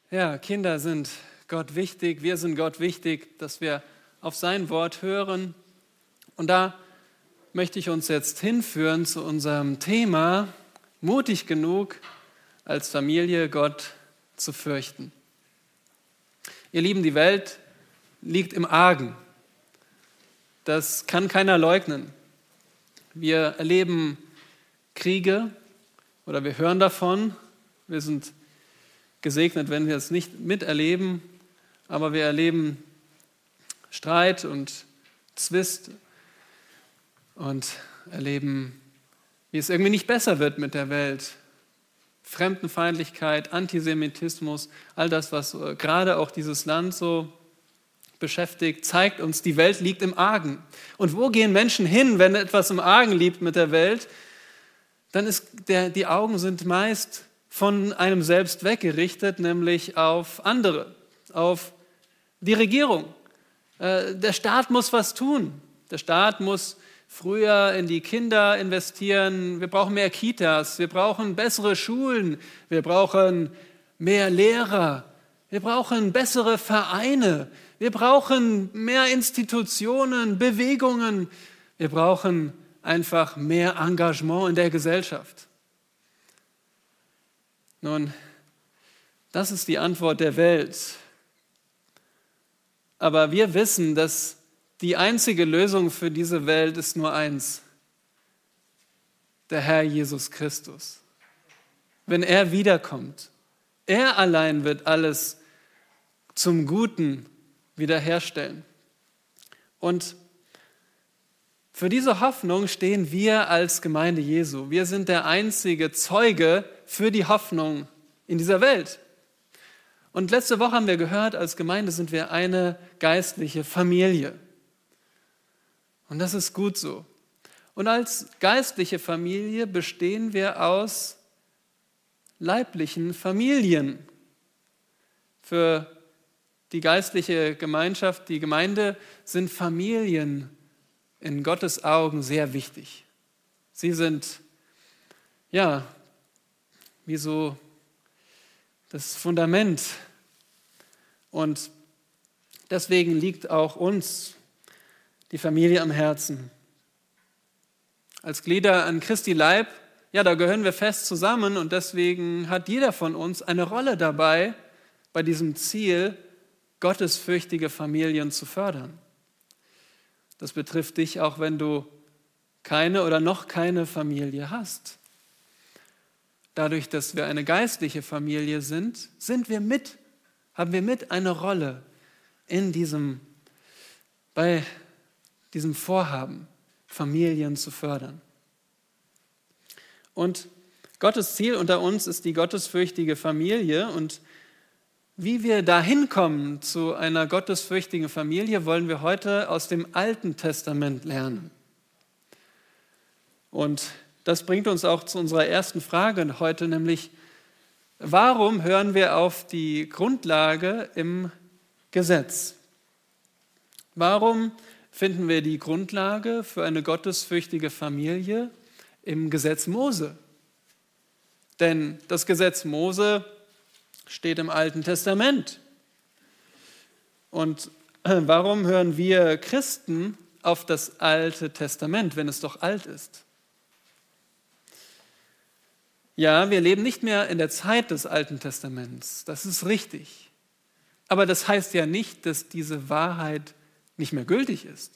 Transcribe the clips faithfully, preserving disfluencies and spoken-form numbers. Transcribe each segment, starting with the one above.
Ja, Kinder sind Gott wichtig, wir sind Gott wichtig, dass wir auf sein Wort hören. Und da möchte ich uns jetzt hinführen zu unserem Thema, mutig genug, als Familie Gott zu fürchten. Ihr Lieben, die Welt liegt im Argen. Das kann keiner leugnen. Wir erleben Kriege oder wir hören davon. Wir sind gesegnet, wenn wir es nicht miterleben, aber wir erleben Streit und Zwist und erleben, wie es irgendwie nicht besser wird mit der Welt. Fremdenfeindlichkeit, Antisemitismus, all das, was gerade auch dieses Land so beschäftigt, zeigt uns, die Welt liegt im Argen. Und wo gehen Menschen hin, wenn etwas im Argen liegt mit der Welt? Dann ist der, die Augen sind meist von einem selbst weggerichtet, nämlich auf andere, auf die Regierung. Äh, der Staat muss was tun. Der Staat muss früher in die Kinder investieren. Wir brauchen mehr Kitas, wir brauchen bessere Schulen, wir brauchen mehr Lehrer, wir brauchen bessere Vereine, wir brauchen mehr Institutionen, Bewegungen, wir brauchen einfach mehr Engagement in der Gesellschaft. Nun, das ist die Antwort der Welt. Aber wir wissen, dass die einzige Lösung für diese Welt ist nur eins: der Herr Jesus Christus. Wenn er wiederkommt, er allein wird alles zum Guten wiederherstellen. Und für diese Hoffnung stehen wir als Gemeinde Jesu. Wir sind der einzige Zeuge für die Hoffnung in dieser Welt. Und letzte Woche haben wir gehört, als Gemeinde sind wir eine geistliche Familie. Und das ist gut so. Und als geistliche Familie bestehen wir aus leiblichen Familien. Für die geistliche Gemeinschaft, die Gemeinde, sind Familien in Gottes Augen sehr wichtig. Sie sind, ja, wie so das Fundament. Und deswegen liegt auch uns die Familie am Herzen. Als Glieder an Christi Leib, ja, da gehören wir fest zusammen und deswegen hat jeder von uns eine Rolle dabei, bei diesem Ziel, gottesfürchtige Familien zu fördern. Das betrifft dich auch, wenn du keine oder noch keine Familie hast. Dadurch, dass wir eine geistliche Familie sind, sind wir mit, haben wir mit eine Rolle in diesem, bei diesem Vorhaben, Familien zu fördern. Und Gottes Ziel unter uns ist die gottesfürchtige Familie. Und wie wir dahin kommen zu einer gottesfürchtigen Familie, wollen wir heute aus dem Alten Testament lernen. Und das bringt uns auch zu unserer ersten Frage heute, nämlich: Warum hören wir auf die Grundlage im Gesetz? Warum finden wir die Grundlage für eine gottesfürchtige Familie im Gesetz Mose? Denn das Gesetz Mose steht im Alten Testament. Und warum hören wir Christen auf das Alte Testament, wenn es doch alt ist? Ja, wir leben nicht mehr in der Zeit des Alten Testaments, das ist richtig. Aber das heißt ja nicht, dass diese Wahrheit nicht mehr gültig ist.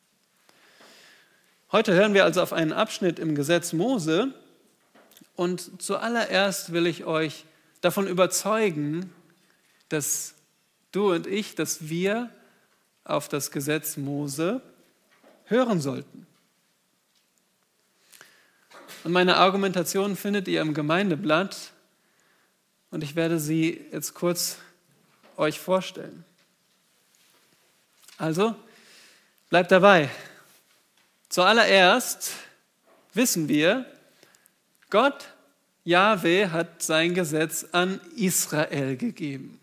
Heute hören wir also auf einen Abschnitt im Gesetz Mose und zuallererst will ich euch davon überzeugen, dass du und ich, dass wir auf das Gesetz Mose hören sollten. Und meine Argumentation findet ihr im Gemeindeblatt und ich werde sie jetzt kurz euch vorstellen. Also, bleibt dabei. Zuallererst wissen wir, Gott, Jahwe, hat sein Gesetz an Israel gegeben.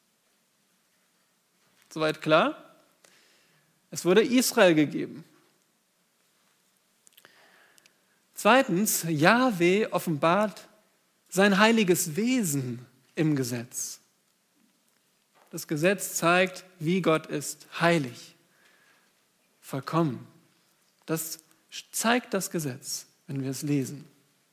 Soweit klar? Es wurde Israel gegeben. Zweitens, Jahwe offenbart sein heiliges Wesen im Gesetz. Das Gesetz zeigt, wie Gott ist, heilig, vollkommen. Das zeigt das Gesetz, wenn wir es lesen.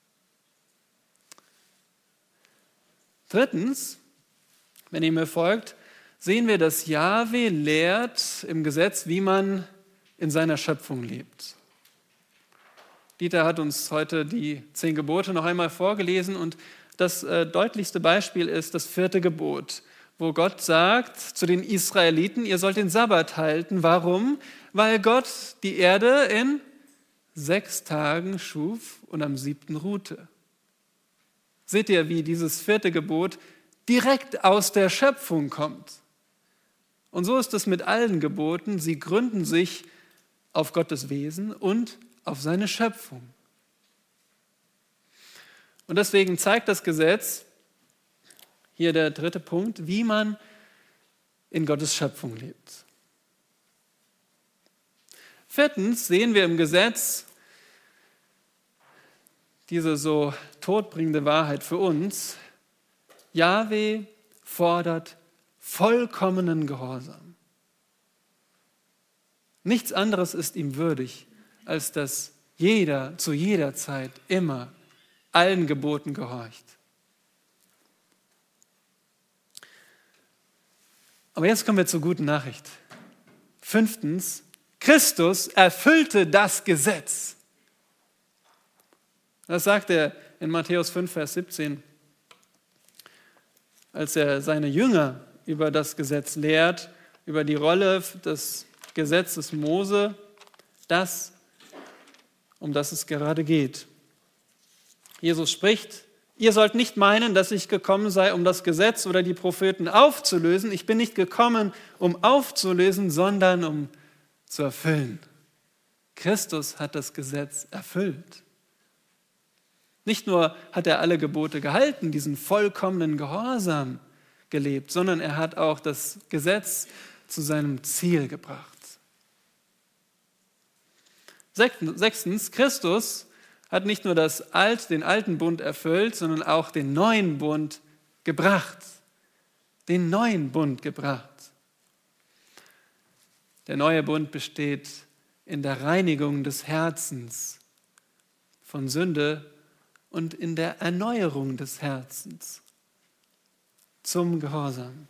Drittens, wenn ihr mir folgt, sehen wir, dass Jahwe lehrt im Gesetz, wie man in seiner Schöpfung lebt. Dieter hat uns heute die zehn Gebote noch einmal vorgelesen und das äh, deutlichste Beispiel ist das vierte Gebot, wo Gott sagt zu den Israeliten, ihr sollt den Sabbat halten. Warum? Weil Gott die Erde in sechs Tagen schuf und am siebten ruhte. Seht ihr, wie dieses vierte Gebot direkt aus der Schöpfung kommt? Und so ist es mit allen Geboten. Sie gründen sich auf Gottes Wesen und auf seine Schöpfung. Und deswegen zeigt das Gesetz, hier der dritte Punkt, wie man in Gottes Schöpfung lebt. Viertens sehen wir im Gesetz diese so todbringende Wahrheit für uns. Jahwe fordert vollkommenen Gehorsam. Nichts anderes ist ihm würdig, als dass jeder zu jeder Zeit immer allen Geboten gehorcht. Aber jetzt kommen wir zur guten Nachricht. Fünftens, Christus erfüllte das Gesetz. Das sagt er in Matthäus fünf, Vers siebzehn, als er seine Jünger über das Gesetz lehrt, über die Rolle des Gesetzes Mose, das, um das es gerade geht. Jesus spricht, ihr sollt nicht meinen, dass ich gekommen sei, um das Gesetz oder die Propheten aufzulösen. Ich bin nicht gekommen, um aufzulösen, sondern um zu erfüllen. Christus hat das Gesetz erfüllt. Nicht nur hat er alle Gebote gehalten, diesen vollkommenen Gehorsam gelebt, sondern er hat auch das Gesetz zu seinem Ziel gebracht. Sechstens, Christus hat nicht nur das Alt, den alten Bund erfüllt, sondern auch den neuen Bund gebracht. Den neuen Bund gebracht. Der neue Bund besteht in der Reinigung des Herzens von Sünde und in der Erneuerung des Herzens zum Gehorsam.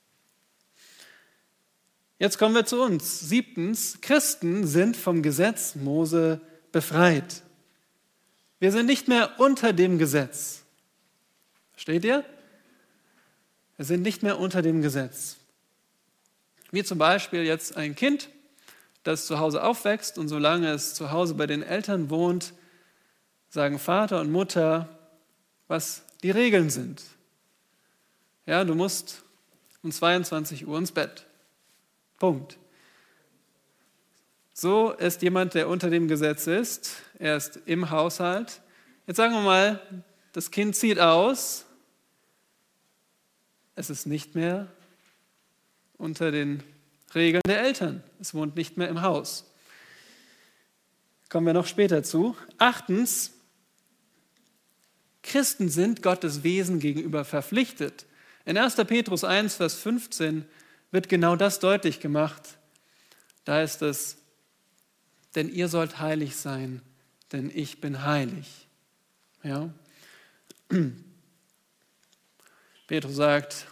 Jetzt kommen wir zu uns. Siebtens, Christen sind vom Gesetz Mose befreit. Wir sind nicht mehr unter dem Gesetz. Versteht ihr? Wir sind nicht mehr unter dem Gesetz. Wie zum Beispiel jetzt ein Kind, das zu Hause aufwächst und solange es zu Hause bei den Eltern wohnt, sagen Vater und Mutter, was die Regeln sind. Ja, du musst um zweiundzwanzig Uhr ins Bett. Punkt. So ist jemand, der unter dem Gesetz ist. Er ist im Haushalt. Jetzt sagen wir mal, das Kind zieht aus. Es ist nicht mehr unter den Regeln der Eltern. Es wohnt nicht mehr im Haus. Kommen wir noch später zu. Achtens, Christen sind Gottes Wesen gegenüber verpflichtet. In erster Petrus eins, Vers fünfzehn wird genau das deutlich gemacht. Da ist es, denn ihr sollt heilig sein, denn ich bin heilig. Ja? Petrus sagt,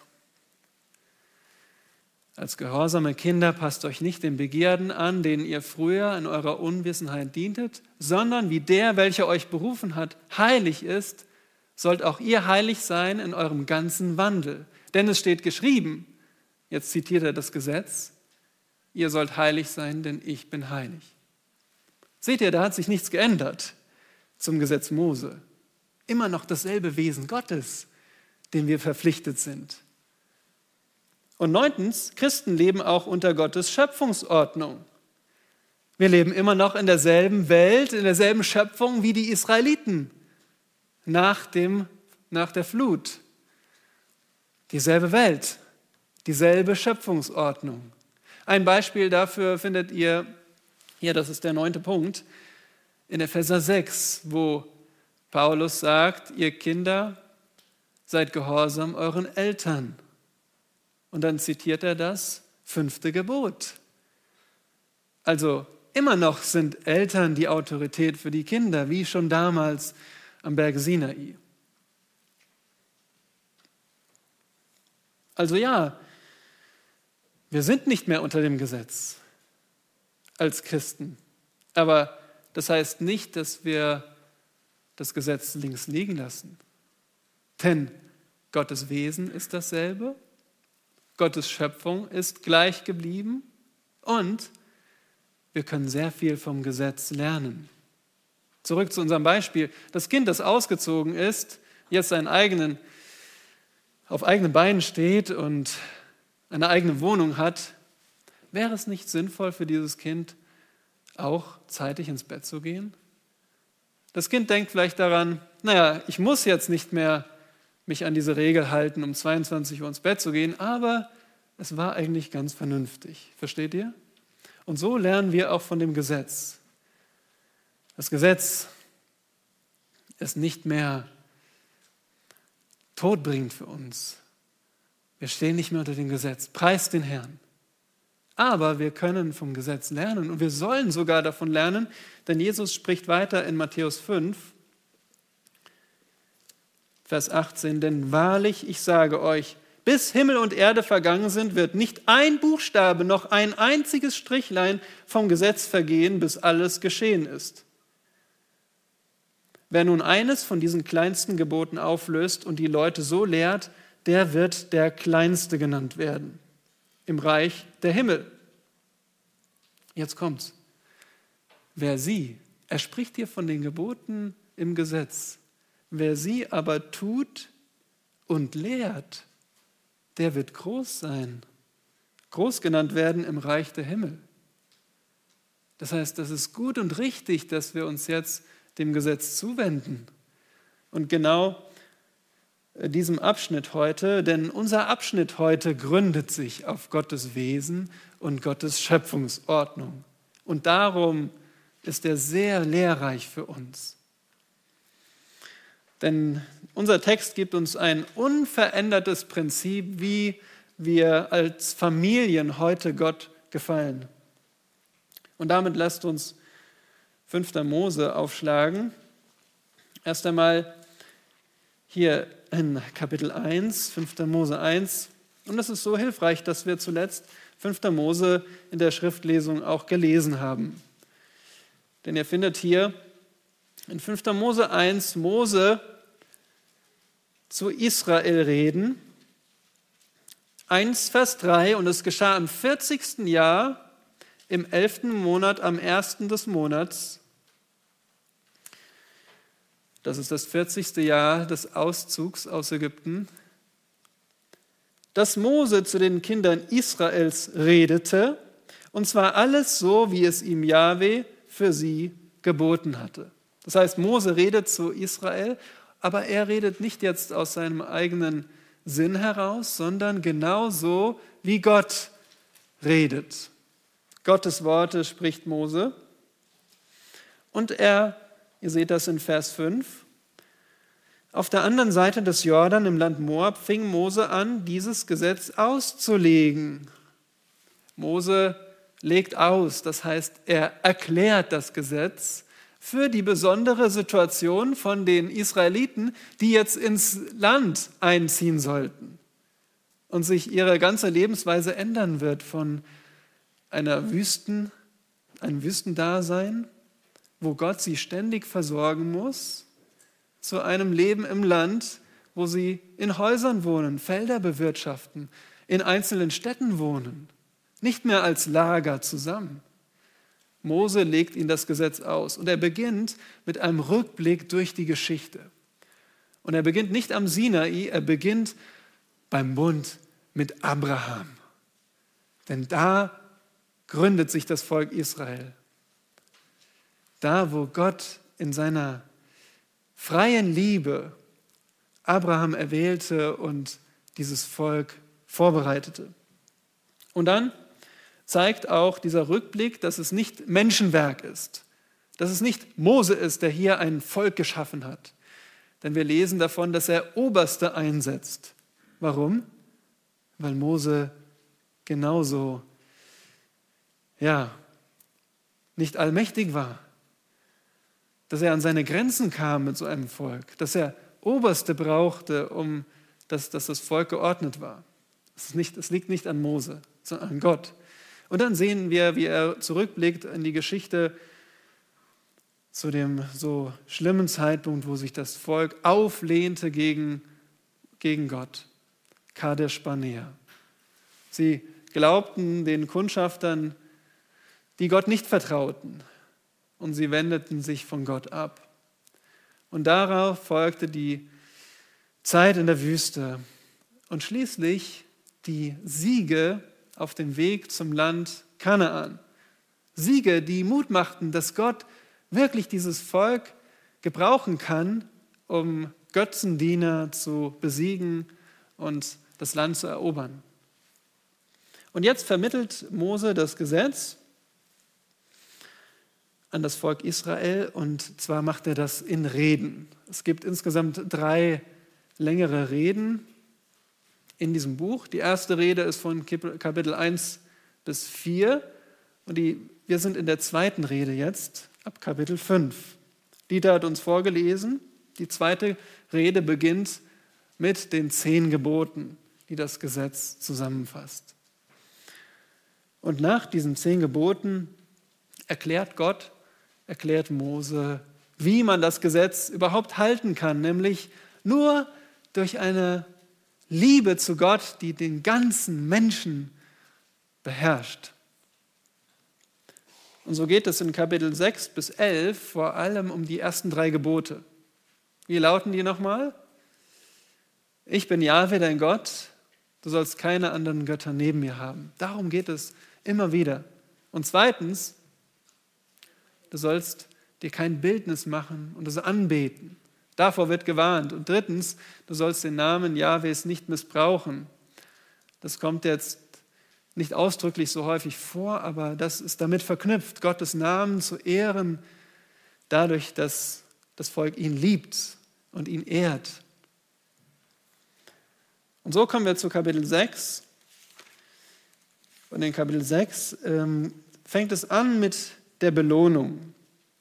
als gehorsame Kinder passt euch nicht den Begierden an, denen ihr früher in eurer Unwissenheit dientet, sondern wie der, welcher euch berufen hat, heilig ist, sollt auch ihr heilig sein in eurem ganzen Wandel. Denn es steht geschrieben, jetzt zitiert er das Gesetz, ihr sollt heilig sein, denn ich bin heilig. Seht ihr, da hat sich nichts geändert zum Gesetz Mose. Immer noch dasselbe Wesen Gottes, dem wir verpflichtet sind. Und neuntens, Christen leben auch unter Gottes Schöpfungsordnung. Wir leben immer noch in derselben Welt, in derselben Schöpfung wie die Israeliten nach, dem, nach der Flut. Dieselbe Welt, dieselbe Schöpfungsordnung. Ein Beispiel dafür findet ihr, hier, das ist der neunte Punkt, in Epheser sechs, wo Paulus sagt, ihr Kinder, seid gehorsam euren Eltern. Und dann zitiert er das fünfte Gebot. Also immer noch sind Eltern die Autorität für die Kinder, wie schon damals am Berg Sinai. Also ja, wir sind nicht mehr unter dem Gesetz als Christen. Aber das heißt nicht, dass wir das Gesetz links liegen lassen. Denn Gottes Wesen ist dasselbe, Gottes Schöpfung ist gleich geblieben und wir können sehr viel vom Gesetz lernen. Zurück zu unserem Beispiel. Das Kind, das ausgezogen ist, jetzt seinen eigenen, auf eigenen Beinen steht und eine eigene Wohnung hat, wäre es nicht sinnvoll für dieses Kind, auch zeitig ins Bett zu gehen? Das Kind denkt vielleicht daran, naja, ich muss jetzt nicht mehr mich an diese Regel halten, um zweiundzwanzig Uhr ins Bett zu gehen, aber es war eigentlich ganz vernünftig. Versteht ihr? Und so lernen wir auch von dem Gesetz. Das Gesetz ist nicht mehr todbringend für uns. Wir stehen nicht mehr unter dem Gesetz. Preist den Herrn. Aber wir können vom Gesetz lernen und wir sollen sogar davon lernen, denn Jesus spricht weiter in Matthäus fünf, Vers achtzehn, denn wahrlich, ich sage euch, bis Himmel und Erde vergangen sind, wird nicht ein Buchstabe noch ein einziges Strichlein vom Gesetz vergehen, bis alles geschehen ist. Wer nun eines von diesen kleinsten Geboten auflöst und die Leute so lehrt, der wird der Kleinste genannt werden im Reich der Himmel. Jetzt kommt's. Wer sie, er spricht hier von den Geboten im Gesetz, wer sie aber tut und lehrt, der wird groß sein, groß genannt werden im Reich der Himmel. Das heißt, das ist gut und richtig, dass wir uns jetzt dem Gesetz zuwenden. Und genau diesem Abschnitt heute, denn unser Abschnitt heute gründet sich auf Gottes Wesen und Gottes Schöpfungsordnung. Und darum ist er sehr lehrreich für uns. Denn unser Text gibt uns ein unverändertes Prinzip, wie wir als Familien heute Gott gefallen. Und damit lasst uns fünfter Mose aufschlagen. Erst einmal hier in Kapitel eins, fünfter Mose eins. Und das ist so hilfreich, dass wir zuletzt fünfter Mose in der Schriftlesung auch gelesen haben. Denn ihr findet hier in fünfter Mose eins Mose zu Israel reden. eins, Vers drei, und es geschah im vierzigsten Jahr, im elften Monat, am ersten des Monats. Das ist das vierzigste Jahr des Auszugs aus Ägypten, dass Mose zu den Kindern Israels redete, und zwar alles so, wie es ihm Jahwe für sie geboten hatte. Das heißt, Mose redet zu Israel, aber er redet nicht jetzt aus seinem eigenen Sinn heraus, sondern genau so, wie Gott redet. Gottes Worte spricht Mose. Und er, ihr seht das in Vers fünf, auf der anderen Seite des Jordan im Land Moab fing Mose an, dieses Gesetz auszulegen. Mose legt aus, das heißt, er erklärt das Gesetz für die besondere Situation von den Israeliten, die jetzt ins Land einziehen sollten und sich ihre ganze Lebensweise ändern wird von einer Wüsten, einem Wüstendasein, wo Gott sie ständig versorgen muss, zu einem Leben im Land, wo sie in Häusern wohnen, Felder bewirtschaften, in einzelnen Städten wohnen, nicht mehr als Lager zusammen. Mose legt ihnen das Gesetz aus und er beginnt mit einem Rückblick durch die Geschichte. Und er beginnt nicht am Sinai, er beginnt beim Bund mit Abraham. Denn da gründet sich das Volk Israel. Da, wo Gott in seiner freien Liebe Abraham erwählte und dieses Volk vorbereitete. Und dann zeigt auch dieser Rückblick, dass es nicht Menschenwerk ist, dass es nicht Mose ist, der hier ein Volk geschaffen hat. Denn wir lesen davon, dass er Oberste einsetzt. Warum? weil Mose genauso, ja, nicht allmächtig war, dass er an seine Grenzen kam mit so einem Volk, dass er Oberste brauchte, um dass, dass das Volk geordnet war. Es ist nicht, es liegt nicht an Mose, sondern an Gott. Und dann sehen wir, wie er zurückblickt in die Geschichte zu dem so schlimmen Zeitpunkt, wo sich das Volk auflehnte gegen, gegen Gott. Kadesh Barnea. Sie glaubten den Kundschaftern, die Gott nicht vertrauten, und sie wendeten sich von Gott ab. Und darauf folgte die Zeit in der Wüste und schließlich die Siege auf dem Weg zum Land Kanaan. Siege, die Mut machten, dass Gott wirklich dieses Volk gebrauchen kann, um Götzendiener zu besiegen und das Land zu erobern. Und jetzt vermittelt Mose das Gesetz an das Volk Israel, und zwar macht er das in Reden. Es gibt insgesamt drei längere Reden in diesem Buch. Die erste Rede ist von Kapitel eins bis vier und die, wir sind in der zweiten Rede jetzt, ab Kapitel fünf. Dieter hat uns vorgelesen, die zweite Rede beginnt mit den zehn Geboten, die das Gesetz zusammenfasst. Und nach diesen zehn Geboten erklärt Gott, erklärt Mose, wie man das Gesetz überhaupt halten kann, nämlich nur durch eine Liebe zu Gott, die den ganzen Menschen beherrscht. Und so geht es in Kapitel sechs bis elf vor allem um die ersten drei Gebote. Wie lauten die nochmal? Ich bin Jahwe, dein Gott, du sollst keine anderen Götter neben mir haben. Darum geht es immer wieder. Und zweitens, du sollst dir kein Bildnis machen und es anbeten. Davor wird gewarnt. Und drittens, du sollst den Namen Jahwes nicht missbrauchen. Das kommt jetzt nicht ausdrücklich so häufig vor, aber das ist damit verknüpft, Gottes Namen zu ehren, dadurch, dass das Volk ihn liebt und ihn ehrt. Und so kommen wir zu Kapitel sechs. Und in Kapitel sechs ähm, fängt es an mit der Belohnung.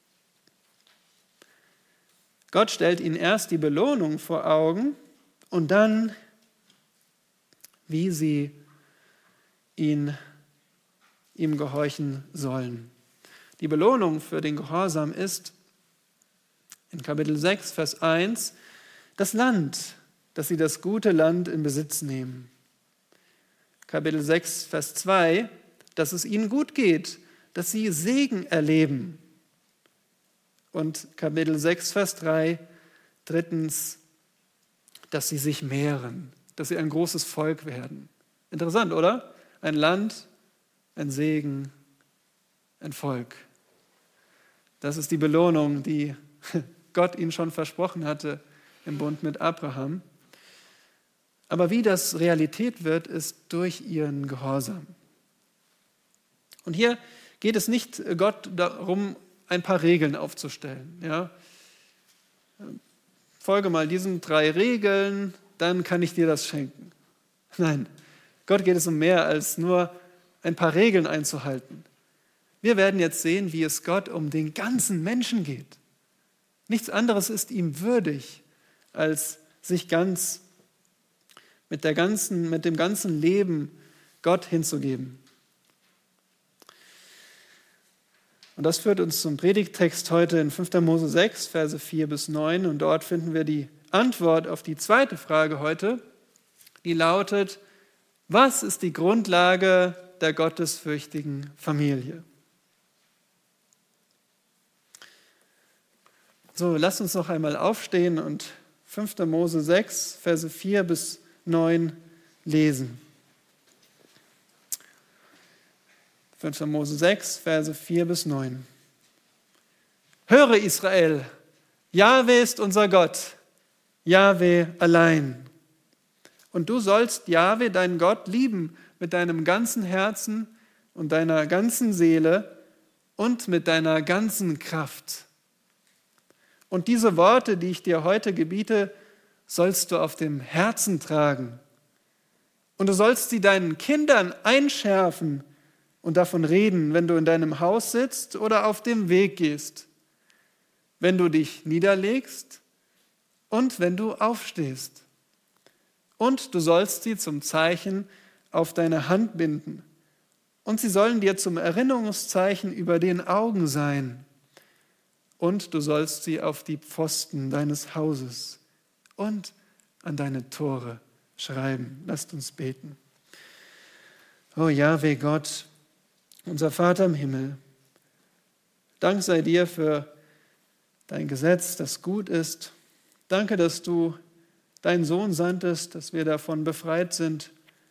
Gott stellt ihnen erst die Belohnung vor Augen und dann, wie sie ihn, ihm gehorchen sollen. Die Belohnung für den Gehorsam ist in Kapitel sechs, Vers eins, das Land, dass sie das gute Land in Besitz nehmen. Kapitel sechs, Vers zwei, dass es ihnen gut geht, dass sie Segen erleben. Und Kapitel sechs, Vers drei, drittens, dass sie sich mehren, dass sie ein großes Volk werden. Interessant, oder? Ein Land, ein Segen, ein Volk. Das ist die Belohnung, die Gott ihnen schon versprochen hatte im Bund mit Abraham. Aber wie das Realität wird, ist durch ihren Gehorsam. Und hier geht es nicht Gott darum, ein paar Regeln aufzustellen. Ja? Folge mal diesen drei Regeln, dann kann ich dir das schenken. Nein, Gott geht es um mehr als nur ein paar Regeln einzuhalten. Wir werden jetzt sehen, wie es Gott um den ganzen Menschen geht. Nichts anderes ist ihm würdig, als sich ganz mit, der ganzen, mit dem ganzen Leben Gott hinzugeben. Und das führt uns zum Predigttext heute in fünfter Mose sechs, Verse vier bis neun. Und dort finden wir die Antwort auf die zweite Frage heute, die lautet: Was ist die Grundlage der gottesfürchtigen Familie? So, lasst uns noch einmal aufstehen und fünfter Mose sechs, Verse vier bis neun lesen. fünfter Mose sechs, Verse vier bis neun. Höre Israel, Jahwe ist unser Gott, Jahwe allein. Und du sollst Jahwe, deinen Gott, lieben mit deinem ganzen Herzen und deiner ganzen Seele und mit deiner ganzen Kraft. Und diese Worte, die ich dir heute gebiete, sollst du auf dem Herzen tragen Und du sollst sie deinen Kindern einschärfen und davon reden, wenn du in deinem Haus sitzt oder auf dem Weg gehst, wenn du dich niederlegst und wenn du aufstehst. Und du sollst sie zum Zeichen auf deine Hand binden. Und sie sollen dir zum Erinnerungszeichen über den Augen sein. Und du sollst sie auf die Pfosten deines Hauses und an deine Tore schreiben. Lasst uns beten. O Jahwe Gott, unser Vater im Himmel, Dank sei dir für dein Gesetz, das gut ist. Danke, dass du deinen Sohn sandtest, dass wir davon befreit sind.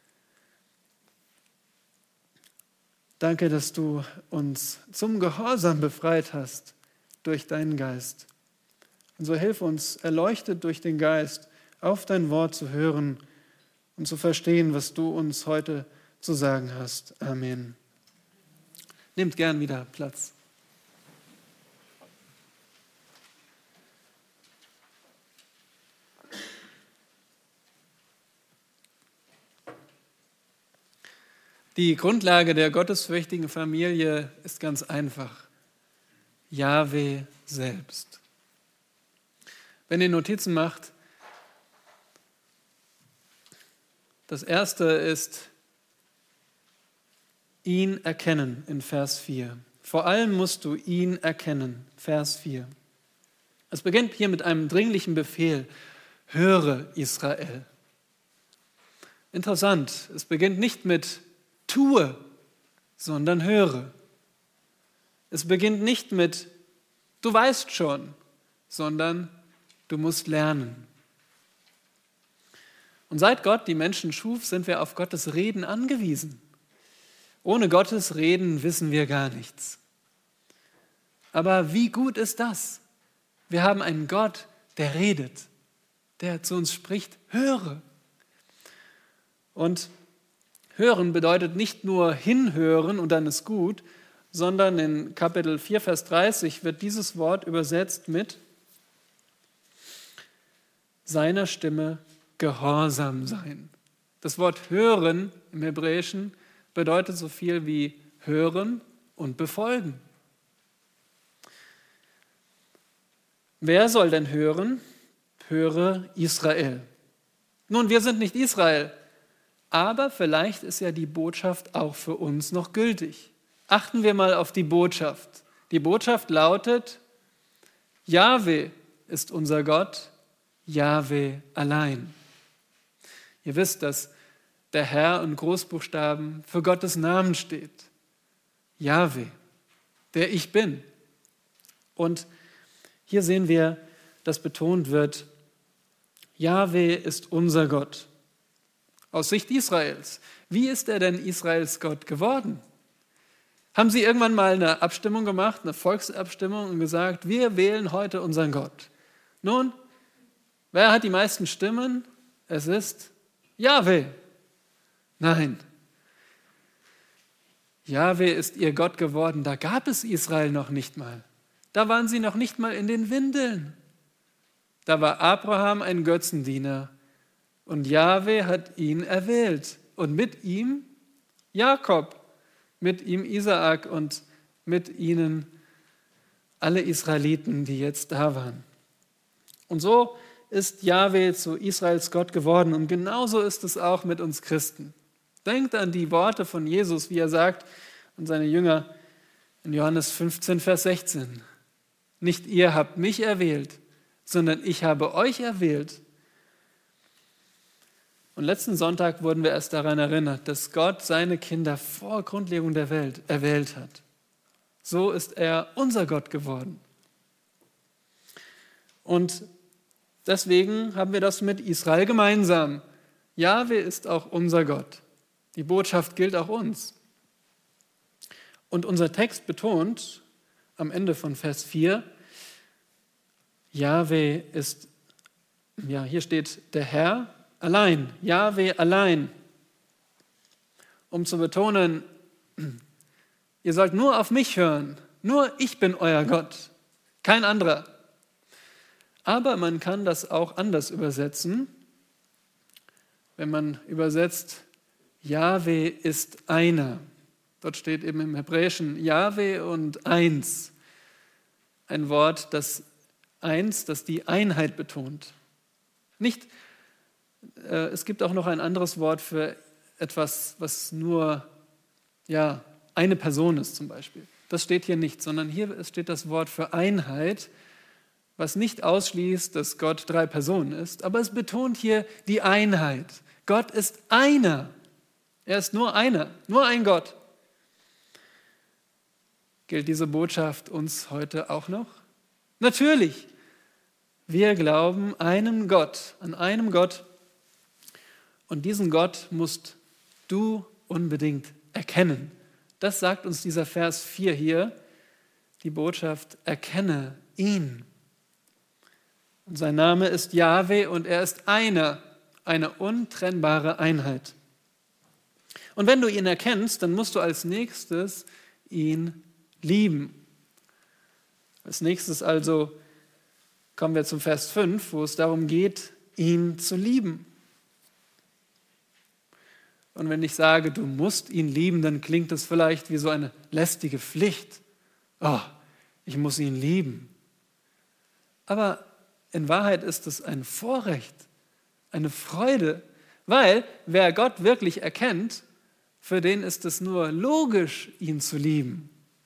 Danke, dass du uns zum Gehorsam befreit hast durch deinen Geist. Und so hilf uns, erleuchtet durch den Geist, auf dein Wort zu hören und zu verstehen, was du uns heute zu sagen hast. Amen. Nehmt gern wieder Platz. Die Grundlage der gottesfürchtigen Familie ist ganz einfach. Jahwe selbst. Wenn ihr Notizen macht, das erste ist ihn erkennen in Vers vier. Vor allem musst du ihn erkennen, Vers vier. Es beginnt hier mit einem dringlichen Befehl. Höre, Israel. Interessant, es beginnt nicht mit tue, sondern höre. Es beginnt nicht mit du weißt schon, sondern du musst lernen. Und seit Gott die Menschen schuf, sind wir auf Gottes Reden angewiesen. Ohne Gottes Reden wissen wir gar nichts. Aber wie gut ist das? Wir haben einen Gott, der redet, der zu uns spricht, höre. Und hören bedeutet nicht nur hinhören und dann ist gut, sondern in Kapitel vier, Vers dreißig wird dieses Wort übersetzt mit seiner Stimme gehorsam sein. Das Wort hören im Hebräischen bedeutet so viel wie hören und befolgen. Wer soll denn hören? Höre Israel. Nun, wir sind nicht Israel, aber vielleicht ist ja die Botschaft auch für uns noch gültig. Achten wir mal auf die Botschaft. Die Botschaft lautet, Jahwe ist unser Gott, Jahwe allein. Ihr wisst, dass der Herr in Großbuchstaben für Gottes Namen steht. Jahwe, der ich bin. Und hier sehen wir, dass betont wird, Jahwe ist unser Gott. Aus Sicht Israels. Wie ist er denn Israels Gott geworden? Haben Sie irgendwann mal eine Abstimmung gemacht, eine Volksabstimmung und gesagt, wir wählen heute unseren Gott? Nun, wer hat die meisten Stimmen? Es ist Jahwe. Nein. Jahwe ist ihr Gott geworden, da gab es Israel noch nicht mal. Da waren sie noch nicht mal in den Windeln. Da war Abraham ein Götzendiener und Jahwe hat ihn erwählt und mit ihm Jakob, mit ihm Isaak und mit ihnen alle Israeliten, die jetzt da waren. Und so ist Jahwe zu Israels Gott geworden und genauso ist es auch mit uns Christen. Denkt an die Worte von Jesus, wie er sagt an seine Jünger in Johannes fünfzehn, Vers sechzehn. Nicht ihr habt mich erwählt, sondern ich habe euch erwählt. Und letzten Sonntag wurden wir erst daran erinnert, dass Gott seine Kinder vor Grundlegung der Welt erwählt hat. So ist er unser Gott geworden. Und deswegen haben wir das mit Israel gemeinsam. Jahwe ist auch unser Gott. Die Botschaft gilt auch uns. Und unser Text betont am Ende von Vers vier, Jahwe ist, ja, hier steht der Herr allein, Jahwe allein, um zu betonen, ihr sollt nur auf mich hören, nur ich bin euer Gott, kein anderer. Aber man kann das auch anders übersetzen, wenn man übersetzt, Jahwe ist einer. Dort steht eben im Hebräischen Jahwe und eins. Ein Wort, das eins, das die Einheit betont. Nicht, äh, es gibt auch noch ein anderes Wort für etwas, was nur ja, eine Person ist zum Beispiel. Das steht hier nicht, sondern hier steht das Wort für Einheit, was nicht ausschließt, dass Gott drei Personen ist, aber es betont hier die Einheit. Gott ist einer. Er ist nur einer, nur ein Gott. Gilt diese Botschaft uns heute auch noch? Natürlich. Wir glauben einem Gott, an einem Gott. Und diesen Gott musst du unbedingt erkennen. Das sagt uns dieser Vers vier hier, die Botschaft, erkenne ihn. Und sein Name ist Jahwe und er ist einer, eine untrennbare Einheit. Und wenn du ihn erkennst, dann musst du als nächstes ihn lieben. Als nächstes also kommen wir zum Vers fünf, wo es darum geht, ihn zu lieben. Und wenn ich sage, du musst ihn lieben, dann klingt das vielleicht wie so eine lästige Pflicht. Oh, ich muss ihn lieben. Aber in Wahrheit ist es ein Vorrecht, eine Freude, weil wer Gott wirklich erkennt, für den ist es nur logisch, ihn zu lieben.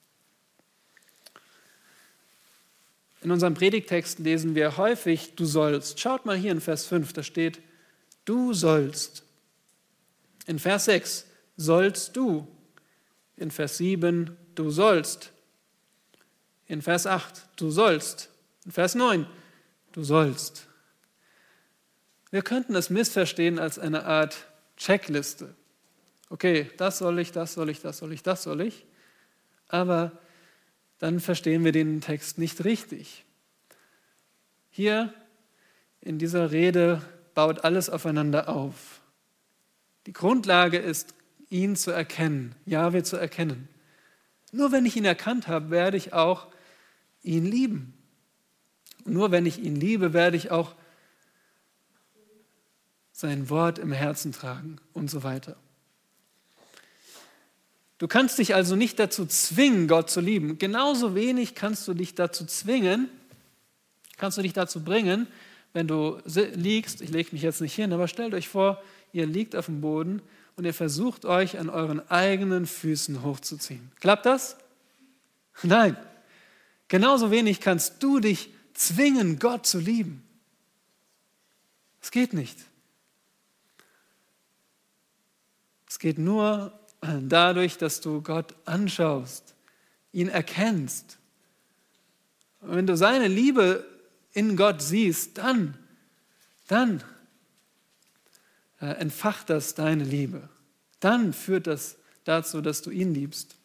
In unserem Predigtext lesen wir häufig, du sollst. Schaut mal hier in Vers fünf, da steht, du sollst. In Vers sechs, sollst du. In Vers sieben, du sollst. In Vers acht, du sollst. In Vers neun, du sollst. Wir könnten es missverstehen als eine Art Checkliste. Okay, das soll ich, das soll ich, das soll ich, das soll ich. Aber dann verstehen wir den Text nicht richtig. Hier in dieser Rede baut alles aufeinander auf. Die Grundlage ist, ihn zu erkennen, Jahwe zu erkennen. Nur wenn ich ihn erkannt habe, werde ich auch ihn lieben. Und nur wenn ich ihn liebe, werde ich auch sein Wort im Herzen tragen und so weiter. Du kannst dich also nicht dazu zwingen, Gott zu lieben. Genauso wenig kannst du dich dazu zwingen, kannst du dich dazu bringen, wenn du liegst, ich lege mich jetzt nicht hin, aber stellt euch vor, ihr liegt auf dem Boden und ihr versucht euch an euren eigenen Füßen hochzuziehen. Klappt das? Nein. Genauso wenig kannst du dich zwingen, Gott zu lieben. Es geht nicht. Es geht nur dadurch, dass du Gott anschaust, ihn erkennst. Und wenn du seine Liebe in Gott siehst, dann, dann äh, entfacht das deine Liebe. Dann führt das dazu, dass du ihn liebst.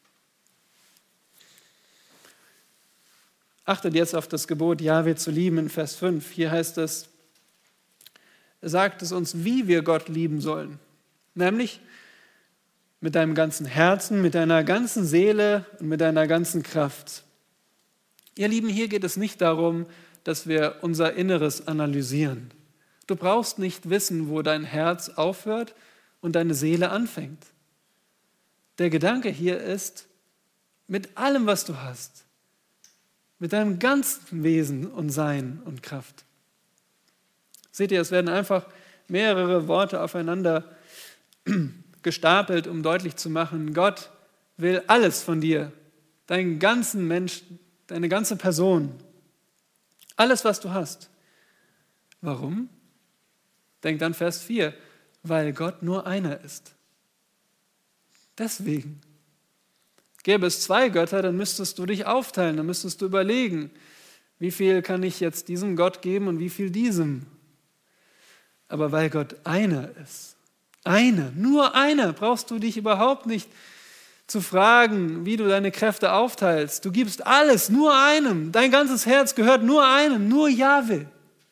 Achtet jetzt auf das Gebot, Jahwe zu lieben in Vers fünf. Hier heißt es, sagt es uns, wie wir Gott lieben sollen. Nämlich mit deinem ganzen Herzen, mit deiner ganzen Seele und mit deiner ganzen Kraft. Ihr Lieben, hier geht es nicht darum, dass wir unser Inneres analysieren. Du brauchst nicht wissen, wo dein Herz aufhört und deine Seele anfängt. Der Gedanke hier ist, mit allem, was du hast, mit deinem ganzen Wesen und Sein und Kraft. Seht ihr, es werden einfach mehrere Worte aufeinander gestapelt, um deutlich zu machen, Gott will alles von dir, deinen ganzen Mensch, deine ganze Person, alles, was du hast. Warum? Denk an Vers vier, weil Gott nur einer ist. Deswegen. Gäbe es zwei Götter, dann müsstest du dich aufteilen, dann müsstest du überlegen, wie viel kann ich jetzt diesem Gott geben und wie viel diesem. Aber weil Gott einer ist, einer, nur einer, brauchst du dich überhaupt nicht zu fragen, wie du deine Kräfte aufteilst. Du gibst alles nur einem. Dein ganzes Herz gehört nur einem, nur Jahwe.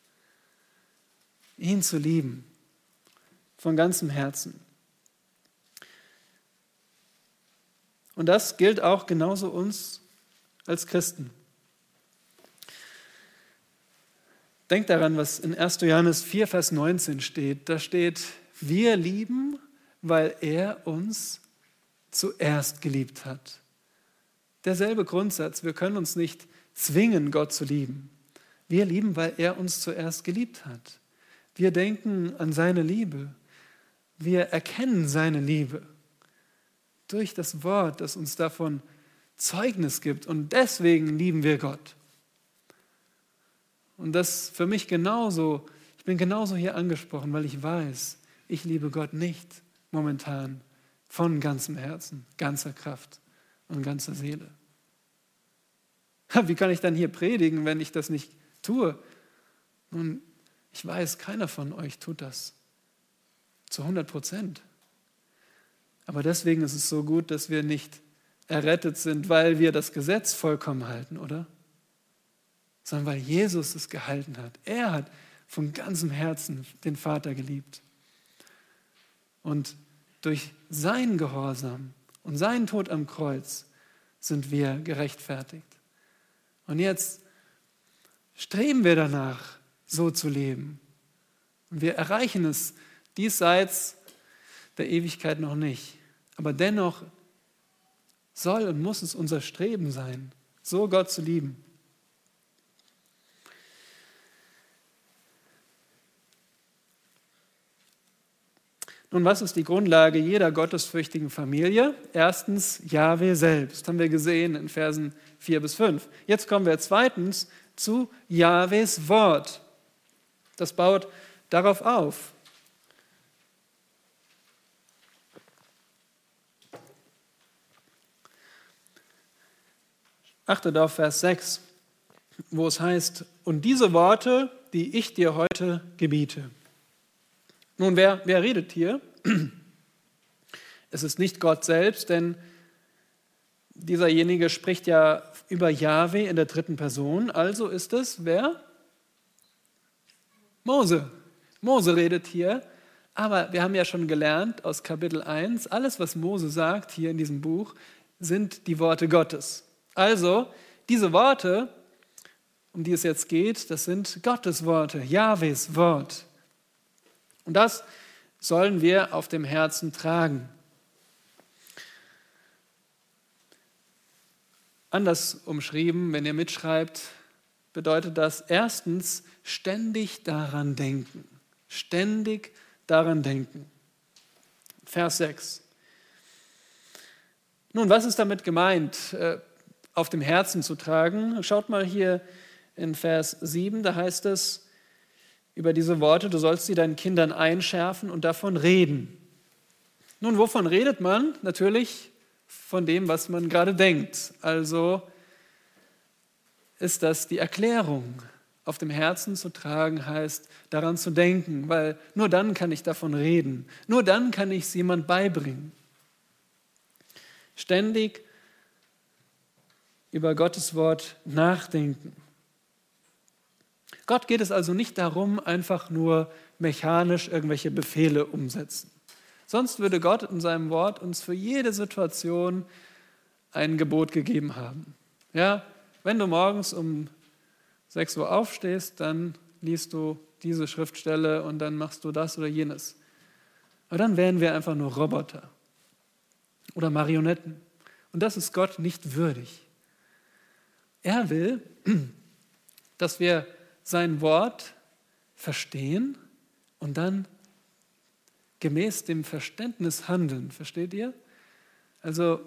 Ihn zu lieben, von ganzem Herzen. Und das gilt auch genauso uns als Christen. Denkt daran, was in erster Johannes vier, Vers neunzehn steht. Da steht, wir lieben, weil er uns zuerst geliebt hat. Derselbe Grundsatz, wir können uns nicht zwingen, Gott zu lieben. Wir lieben, weil er uns zuerst geliebt hat. Wir denken an seine Liebe. Wir erkennen seine Liebe durch das Wort, das uns davon Zeugnis gibt. Und deswegen lieben wir Gott. Und das für mich genauso, ich bin genauso hier angesprochen, weil ich weiß, ich liebe Gott nicht momentan von ganzem Herzen, ganzer Kraft und ganzer Seele. Wie kann ich dann hier predigen, wenn ich das nicht tue? Nun, ich weiß, keiner von euch tut das zu hundert Prozent. Aber deswegen ist es so gut, dass wir nicht errettet sind, weil wir das Gesetz vollkommen halten, oder? Sondern weil Jesus es gehalten hat. Er hat von ganzem Herzen den Vater geliebt. Und durch seinen Gehorsam und seinen Tod am Kreuz sind wir gerechtfertigt. Und jetzt streben wir danach, so zu leben. Und wir erreichen es diesseits der Ewigkeit noch nicht. Aber dennoch soll und muss es unser Streben sein, so Gott zu lieben. Nun, was ist die Grundlage jeder gottesfürchtigen Familie? Erstens, Jahwe selbst, haben wir gesehen in Versen vier bis fünf. Jetzt kommen wir zweitens zu Jahwes Wort. Das baut darauf auf. Achtet auf Vers sechs, wo es heißt, und diese Worte, die ich dir heute gebiete. Nun, wer, wer redet hier? Es ist nicht Gott selbst, denn dieserjenige spricht ja über Jahwe in der dritten Person. Also ist es wer? Mose. Mose redet hier. Aber wir haben ja schon gelernt aus Kapitel eins, alles, was Mose sagt hier in diesem Buch, sind die Worte Gottes. Also, diese Worte, um die es jetzt geht, das sind Gottes Worte, Jahwes Wort. Und das sollen wir auf dem Herzen tragen. Anders umschrieben, wenn ihr mitschreibt, bedeutet das erstens ständig daran denken. Ständig daran denken. Vers sechs. Nun, was ist damit gemeint, auf dem Herzen zu tragen? Schaut mal hier in Vers sieben, da heißt es über diese Worte, du sollst sie deinen Kindern einschärfen und davon reden. Nun, wovon redet man? Natürlich von dem, was man gerade denkt. Also ist das die Erklärung. Auf dem Herzen zu tragen heißt, daran zu denken, weil nur dann kann ich davon reden. Nur dann kann ich es jemand beibringen. Ständig über Gottes Wort nachdenken. Gott geht es also nicht darum, einfach nur mechanisch irgendwelche Befehle umsetzen. Sonst würde Gott in seinem Wort uns für jede Situation ein Gebot gegeben haben. Ja, wenn du morgens um sechs Uhr aufstehst, dann liest du diese Schriftstelle und dann machst du das oder jenes. Aber dann wären wir einfach nur Roboter oder Marionetten. Und das ist Gott nicht würdig. Er will, dass wir sein Wort verstehen und dann gemäß dem Verständnis handeln. Versteht ihr? Also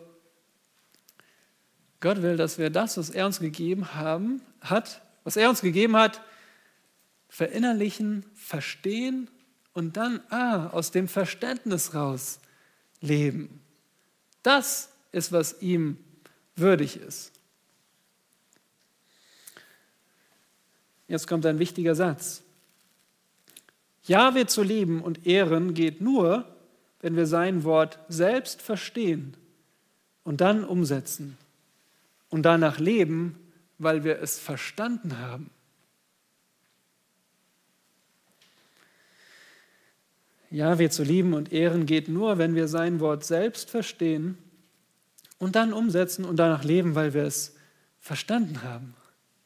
Gott will, dass wir das, was er uns gegeben haben, hat, was er uns gegeben hat, verinnerlichen, verstehen und dann ah, aus dem Verständnis raus leben. Das ist, was ihm würdig ist. Jetzt kommt ein wichtiger Satz. Jahwe zu lieben und ehren geht nur, wenn wir sein Wort selbst verstehen und dann umsetzen und danach leben, weil wir es verstanden haben. Jahwe zu lieben und ehren geht nur, wenn wir sein Wort selbst verstehen und dann umsetzen und danach leben, weil wir es verstanden haben.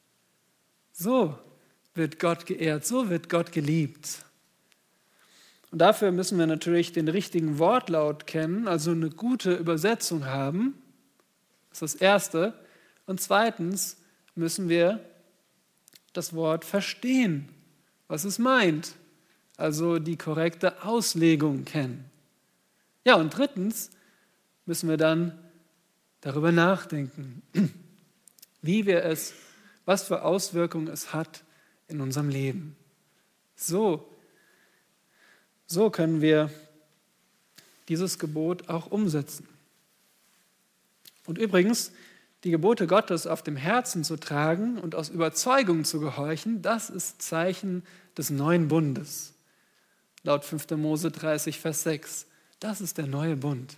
So wird Gott geehrt, so wird Gott geliebt. Und dafür müssen wir natürlich den richtigen Wortlaut kennen, also eine gute Übersetzung haben. Das ist das Erste. Und zweitens müssen wir das Wort verstehen, was es meint, also die korrekte Auslegung kennen. Ja, und drittens müssen wir dann darüber nachdenken, wie wir es, was für Auswirkungen es hat in unserem Leben. So, so können wir dieses Gebot auch umsetzen. Und übrigens, die Gebote Gottes auf dem Herzen zu tragen und aus Überzeugung zu gehorchen, das ist Zeichen des neuen Bundes. Laut fünfter Mose dreißig, Vers sechs. Das ist der neue Bund.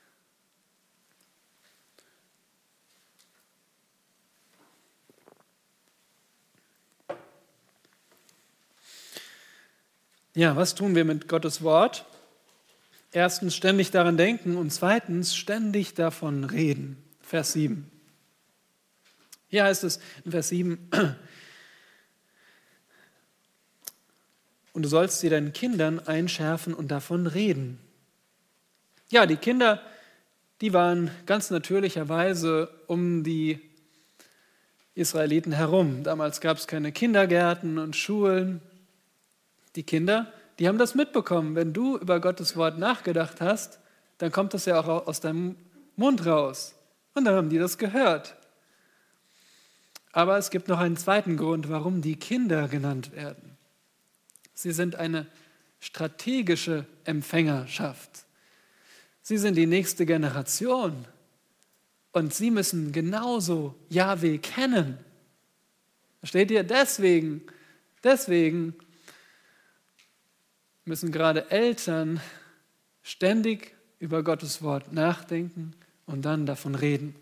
Ja, was tun wir mit Gottes Wort? Erstens ständig daran denken und zweitens ständig davon reden. Vers sieben. Hier heißt es in Vers sieben, und du sollst sie deinen Kindern einschärfen und davon reden. Ja, die Kinder, die waren ganz natürlicherweise um die Israeliten herum. Damals gab es keine Kindergärten und Schulen. Die Kinder, die haben das mitbekommen. Wenn du über Gottes Wort nachgedacht hast, dann kommt das ja auch aus deinem Mund raus. Und dann haben die das gehört. Aber es gibt noch einen zweiten Grund, warum die Kinder genannt werden. Sie sind eine strategische Empfängerschaft. Sie sind die nächste Generation. Und sie müssen genauso Jahwe kennen. Versteht ihr? Deswegen, deswegen müssen gerade Eltern ständig über Gottes Wort nachdenken und dann davon reden.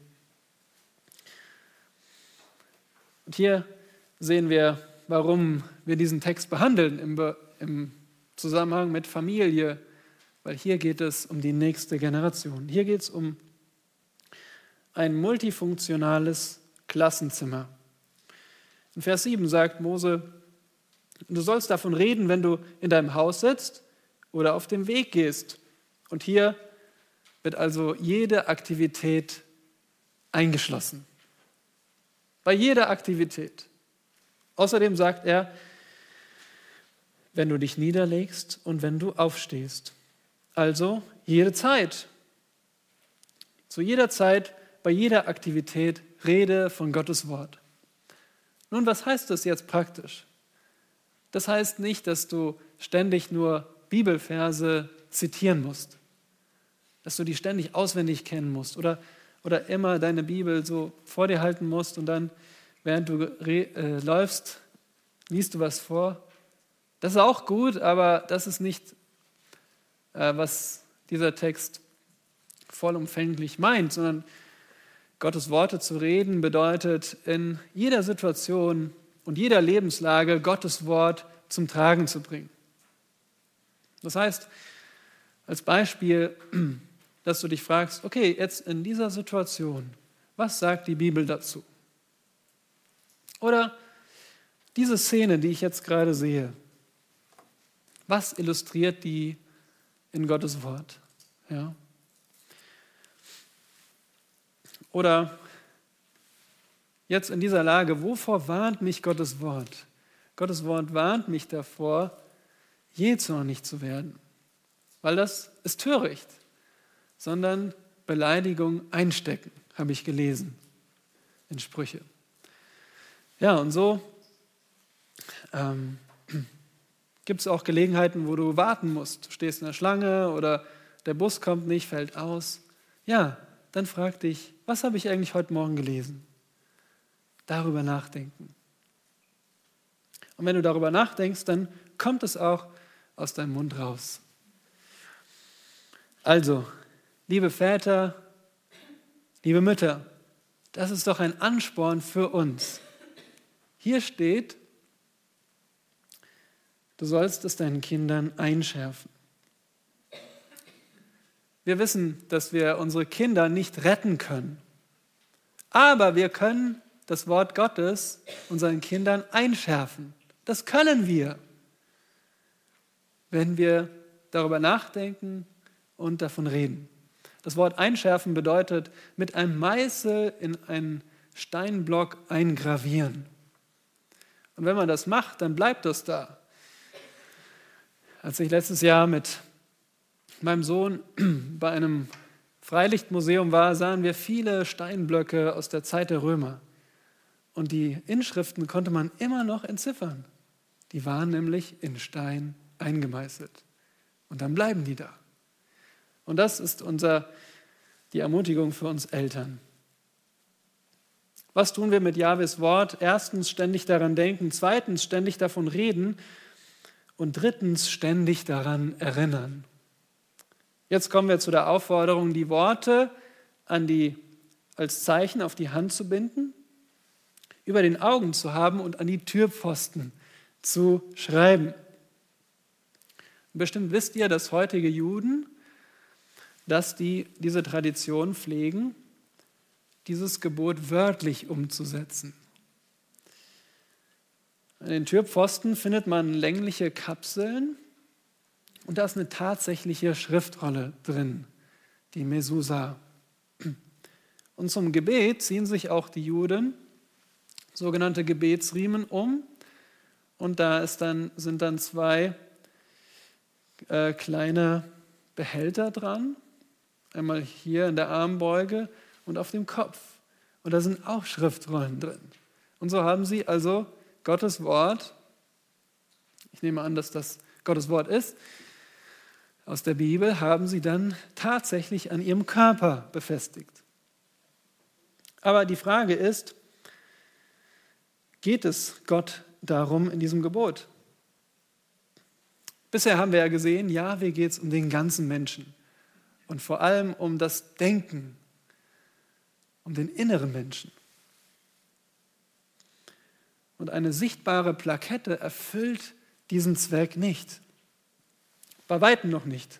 Und hier sehen wir, warum wir diesen Text behandeln im, im Zusammenhang mit Familie, weil hier geht es um die nächste Generation. Hier geht es um ein multifunktionales Klassenzimmer. In Vers sieben sagt Mose, du sollst davon reden, wenn du in deinem Haus sitzt oder auf dem Weg gehst. Und hier wird also jede Aktivität eingeschlossen. Bei jeder Aktivität. Außerdem sagt er, wenn du dich niederlegst und wenn du aufstehst. Also jede Zeit. Zu jeder Zeit, bei jeder Aktivität rede von Gottes Wort. Nun, was heißt das jetzt praktisch? Das heißt nicht, dass du ständig nur Bibelverse zitieren musst, dass du die ständig auswendig kennen musst oder, oder immer deine Bibel so vor dir halten musst und dann, während du äh, läufst, liest du was vor. Das ist auch gut, aber das ist nicht, äh, was dieser Text vollumfänglich meint, sondern Gottes Worte zu reden bedeutet, in jeder Situation und jeder Lebenslage Gottes Wort zum Tragen zu bringen. Das heißt, als Beispiel, dass du dich fragst, okay, jetzt in dieser Situation, was sagt die Bibel dazu? Oder diese Szene, die ich jetzt gerade sehe, was illustriert die in Gottes Wort? Ja. Oder jetzt in dieser Lage, wovor warnt mich Gottes Wort? Gottes Wort warnt mich davor, jähzornig zu werden, weil das ist töricht, sondern Beleidigung einstecken, habe ich gelesen in Sprüche. Ja, und so ähm, gibt es auch Gelegenheiten, wo du warten musst. Du stehst in der Schlange oder der Bus kommt nicht, fällt aus. Ja, dann frag dich, was habe ich eigentlich heute Morgen gelesen? Darüber nachdenken. Und wenn du darüber nachdenkst, dann kommt es auch aus deinem Mund raus. Also, liebe Väter, liebe Mütter, das ist doch ein Ansporn für uns. Hier steht, du sollst es deinen Kindern einschärfen. Wir wissen, dass wir unsere Kinder nicht retten können, aber wir können das Wort Gottes unseren Kindern einschärfen. Das können wir, wenn wir darüber nachdenken und davon reden. Das Wort einschärfen bedeutet mit einem Meißel in einen Steinblock eingravieren. Und wenn man das macht, dann bleibt das da. Als ich letztes Jahr mit meinem Sohn bei einem Freilichtmuseum war, sahen wir viele Steinblöcke aus der Zeit der Römer. Und die Inschriften konnte man immer noch entziffern. Die waren nämlich in Stein eingemeißelt. Und dann bleiben die da. Und das ist unser, die Ermutigung für uns Eltern. Was tun wir mit Jahwes Wort? Erstens, ständig daran denken. Zweitens, ständig davon reden. Und drittens, ständig daran erinnern. Jetzt kommen wir zu der Aufforderung, die Worte an die, als Zeichen auf die Hand zu binden, über den Augen zu haben und an die Türpfosten zu schreiben. Bestimmt wisst ihr, dass heutige Juden, dass die diese Tradition pflegen, dieses Gebot wörtlich umzusetzen. An den Türpfosten findet man längliche Kapseln und da ist eine tatsächliche Schriftrolle drin, die Mesusa. Und zum Gebet ziehen sich auch die Juden sogenannte Gebetsriemen um und da ist dann, sind dann zwei äh, kleine Behälter dran, einmal hier in der Armbeuge und auf dem Kopf. Und da sind auch Schriftrollen drin. Und so haben sie also Gottes Wort, ich nehme an, dass das Gottes Wort ist, aus der Bibel, haben sie dann tatsächlich an ihrem Körper befestigt. Aber die Frage ist, geht es Gott darum in diesem Gebot? Bisher haben wir ja gesehen, Jahwe geht es um den ganzen Menschen und vor allem um das Denken, um den inneren Menschen. Und eine sichtbare Plakette erfüllt diesen Zweck nicht. Bei weitem noch nicht.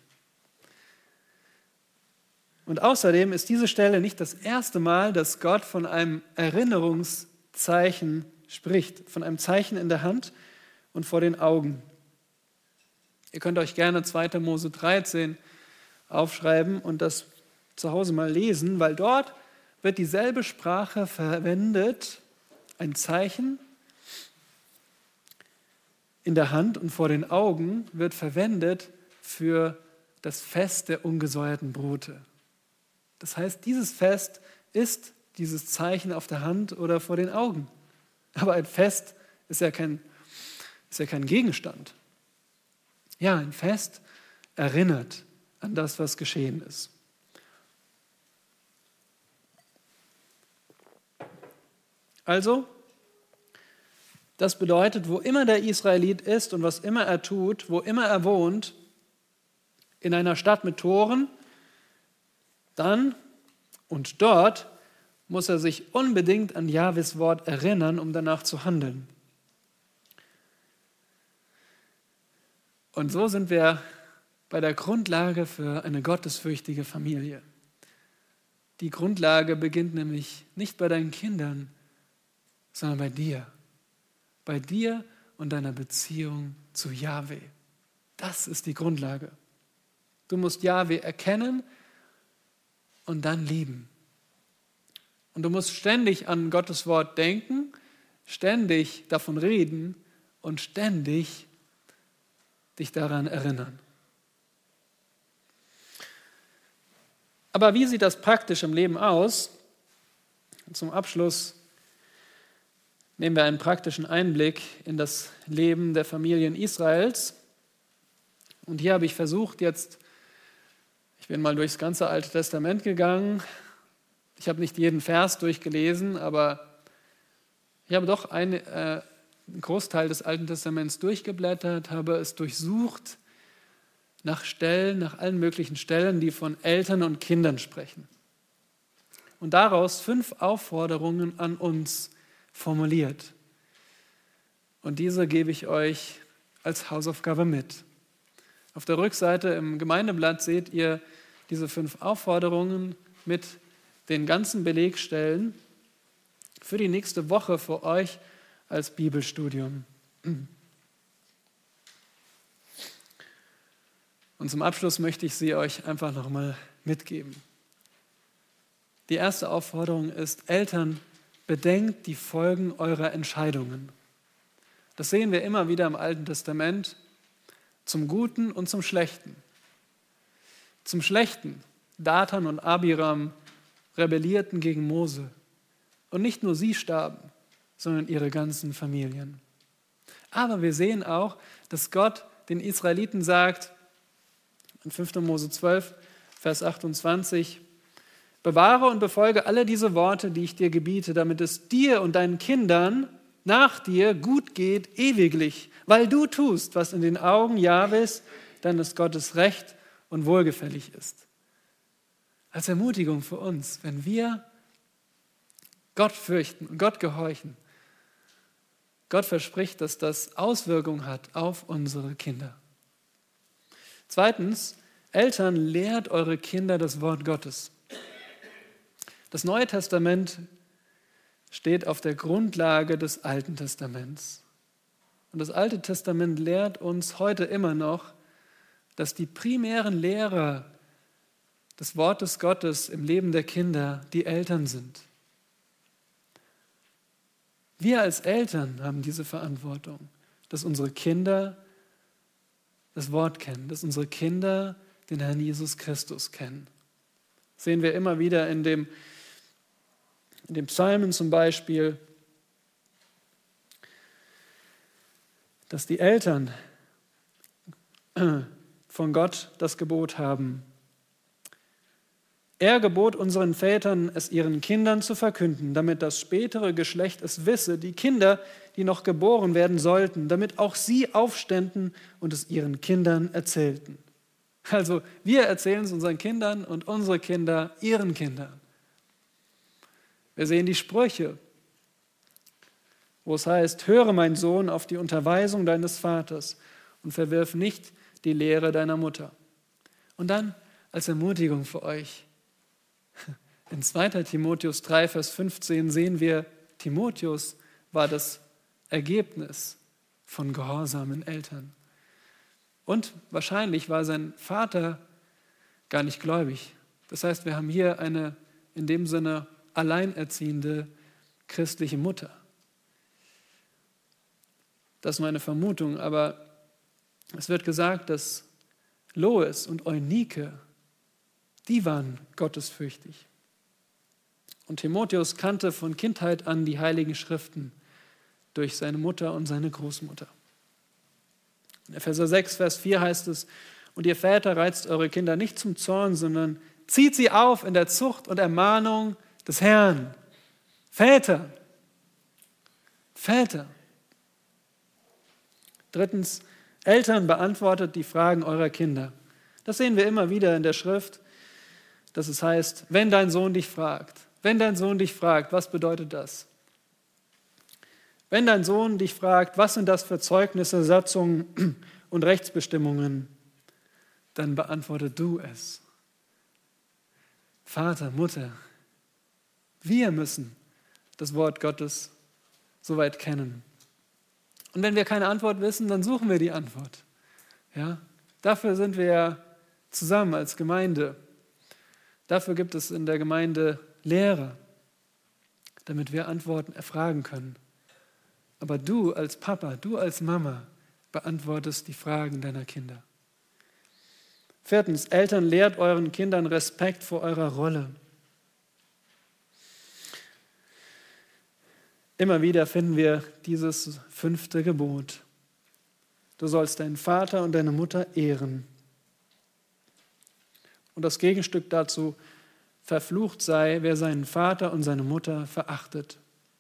Und außerdem ist diese Stelle nicht das erste Mal, dass Gott von einem Erinnerungszeichen spricht, von einem Zeichen in der Hand und vor den Augen. Ihr könnt euch gerne zweiter Mose dreizehn aufschreiben und das zu Hause mal lesen, weil dort wird dieselbe Sprache verwendet, ein Zeichen in der Hand und vor den Augen wird verwendet für das Fest der ungesäuerten Brote. Das heißt, dieses Fest ist dieses Zeichen auf der Hand oder vor den Augen. Aber ein Fest ist ja kein, ist ja kein Gegenstand. Ja, ein Fest erinnert an das, was geschehen ist. Also, das bedeutet, wo immer der Israelit ist und was immer er tut, wo immer er wohnt, in einer Stadt mit Toren, dann und dort muss er sich unbedingt an Jahwes Wort erinnern, um danach zu handeln. Und so sind wir bei der Grundlage für eine gottesfürchtige Familie. Die Grundlage beginnt nämlich nicht bei deinen Kindern, sondern bei dir. Bei dir und deiner Beziehung zu Jahwe. Das ist die Grundlage. Du musst Jahwe erkennen und dann lieben. Und du musst ständig an Gottes Wort denken, ständig davon reden und ständig dich daran erinnern. Aber wie sieht das praktisch im Leben aus? Zum Abschluss nehmen wir einen praktischen Einblick in das Leben der Familien Israels. Und hier habe ich versucht, jetzt, ich bin mal durchs ganze Alte Testament gegangen. Ich habe nicht jeden Vers durchgelesen, aber ich habe doch einen, äh, einen Großteil des Alten Testaments durchgeblättert, habe es durchsucht nach Stellen, nach allen möglichen Stellen, die von Eltern und Kindern sprechen. Und daraus fünf Aufforderungen an uns formuliert. Und diese gebe ich euch als Hausaufgabe mit. Auf der Rückseite im Gemeindeblatt seht ihr diese fünf Aufforderungen mit den ganzen Belegstellen für die nächste Woche für euch als Und zum Abschluss möchte ich sie euch einfach nochmal mitgeben. Die erste Aufforderung ist: Eltern, bedenkt die Folgen eurer Entscheidungen. Das sehen wir immer wieder im Alten Testament, zum Guten und zum Schlechten. Zum Schlechten: Dathan und Abiram rebellierten gegen Mose. Und nicht nur sie starben, sondern ihre ganzen Familien. Aber wir sehen auch, dass Gott den Israeliten sagt, in fünfter Mose zwölf, Vers achtundzwanzig, bewahre und befolge alle diese Worte, die ich dir gebiete, damit es dir und deinen Kindern nach dir gut geht ewiglich, weil du tust, was in den Augen Jahwes, deines Gottes recht und wohlgefällig ist. Als Ermutigung für uns, wenn wir Gott fürchten und Gott gehorchen, Gott verspricht, dass das Auswirkungen hat auf unsere Kinder. Zweitens, Eltern, lehrt eure Kinder das Wort Gottes. Das Neue Testament steht auf der Grundlage des Alten Testaments. Und das Alte Testament lehrt uns heute immer noch, dass die primären Lehrer des Wortes Gottes im Leben der Kinder die Eltern sind. Wir als Eltern haben diese Verantwortung, dass unsere Kinder das Wort kennen, dass unsere Kinder den Herrn Jesus Christus kennen. Das sehen wir immer wieder in dem, in den Psalmen zum Beispiel, dass die Eltern von Gott das Gebot haben. Er gebot unseren Vätern, es ihren Kindern zu verkünden, damit das spätere Geschlecht es wisse, die Kinder, die noch geboren werden sollten, damit auch sie aufständen und es ihren Kindern erzählten. Also wir erzählen es unseren Kindern und unsere Kinder ihren Kindern. Wir sehen die Sprüche, wo es heißt, höre mein Sohn auf die Unterweisung deines Vaters und verwirf nicht die Lehre deiner Mutter. Und dann als Ermutigung für euch, in zweiter Timotheus drei, Vers fünfzehn sehen wir, Timotheus war das Ergebnis von gehorsamen Eltern. Und wahrscheinlich war sein Vater gar nicht gläubig. Das heißt, wir haben hier eine in dem Sinne alleinerziehende christliche Mutter. Das ist nur eine Vermutung, aber es wird gesagt, dass Lois und Eunike, die waren gottesfürchtig. Und Timotheus kannte von Kindheit an die Heiligen Schriften durch seine Mutter und seine Großmutter. In Epheser sechs, Vers vier heißt es, und ihr Väter reizt eure Kinder nicht zum Zorn, sondern zieht sie auf in der Zucht und Ermahnung des Herrn. Väter, Väter. Drittens, Eltern, beantwortet die Fragen eurer Kinder. Das sehen wir immer wieder in der Schrift, dass es heißt, wenn dein Sohn dich fragt, wenn dein Sohn dich fragt, was bedeutet das? Wenn dein Sohn dich fragt, was sind das für Zeugnisse, Satzungen und Rechtsbestimmungen, dann beantworte du es. Vater, Mutter, wir müssen das Wort Gottes soweit kennen. Und wenn wir keine Antwort wissen, dann suchen wir die Antwort. Ja? Dafür sind wir ja zusammen als Gemeinde. Dafür gibt es in der Gemeinde Lehrer, damit wir Antworten erfragen können. Aber du als Papa, du als Mama beantwortest die Fragen deiner Kinder. Viertens, Eltern, lehrt euren Kindern Respekt vor eurer Rolle. Immer wieder finden wir dieses fünfte Gebot. Du sollst deinen Vater und deine Mutter ehren. Und das Gegenstück dazu, verflucht sei, wer seinen Vater und seine Mutter verachtet.